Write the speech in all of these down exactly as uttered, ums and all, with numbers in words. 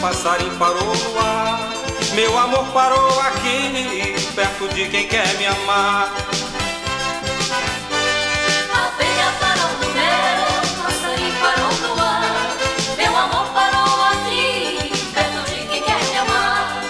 passarinho parou no ar. Meu amor parou aqui, perto de quem quer me amar. A abelha parou no mel, o passarinho parou no ar. Meu amor parou aqui, perto de quem quer me amar.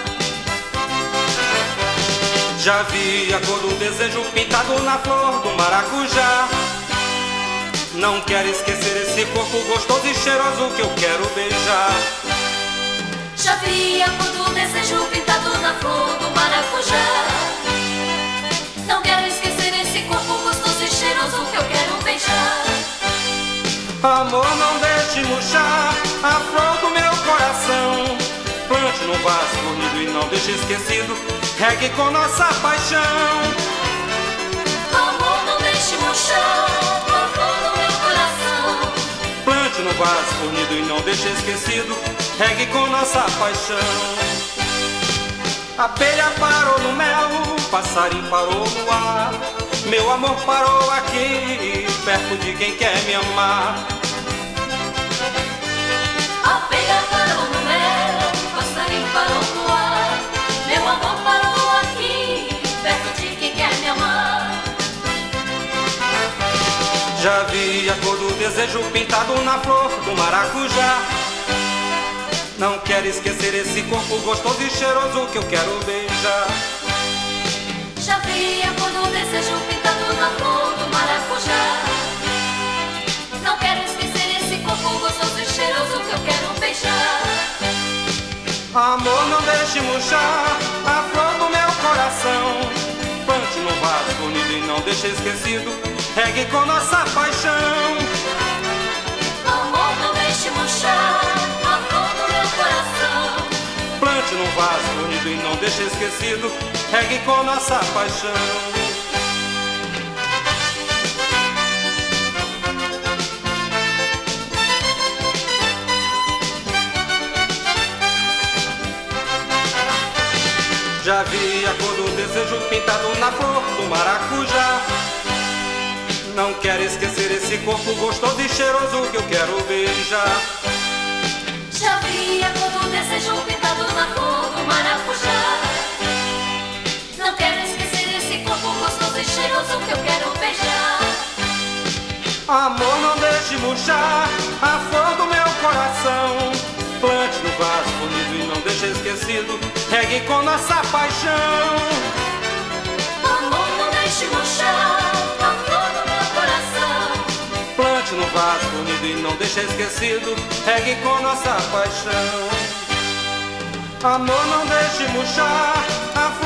Já vi a cor do desejo pintado na flor do maracujá. Não quero esquecer esse corpo gostoso e cheiroso que eu quero beijar. Já vi a cor do desejo pintado na flor do maracujá. Não quero esquecer esse corpo gostoso e cheiroso que eu quero beijar. Amor, não deixe murchar a flor do meu coração. Plante no vaso fornido e não deixe esquecido. Regue com nossa paixão. Amor, não deixe murchar a flor do meu coração. Plante no vaso fornido e não deixe esquecido. Regue com nossa paixão. A abelha parou no mel, o passarinho parou no ar. Meu amor parou aqui, perto de quem quer me amar. A abelha parou no mel, o passarinho parou no ar. Meu amor parou aqui, perto de quem quer me amar. Já vi a cor do desejo pintado na flor do maracujá. Não quero esquecer esse corpo gostoso e cheiroso que eu quero beijar. Já vi a cor do desejo pintado na flor do maracujá. Não quero esquecer esse corpo gostoso e cheiroso que eu quero beijar. Amor, não deixe murchar a flor do meu coração. Plante no vaso bonito e não deixe esquecido. Regue com nossa paixão. Amor, não deixe murchar a flor do meu coração. Plante no vaso bonito e não deixe esquecido. Regue com nossa paixão. Já vi a cor do desejo pintado na flor do maracujá. Não quero esquecer esse corpo gostoso e cheiroso que eu quero beijar. Já vi a cor do desejo pintado na flor do maracujá. Não quero esquecer esse corpo gostoso e cheiroso que eu quero beijar. Amor, não deixe murchar a flor do meu coração. Plante no vaso bonito e não deixe esquecido. Regue com nossa paixão. Amor, não deixe murchar a flor do meu coração. Plante no vaso bonito e não deixe esquecido. Regue com nossa paixão. Amor, não deixe murchar a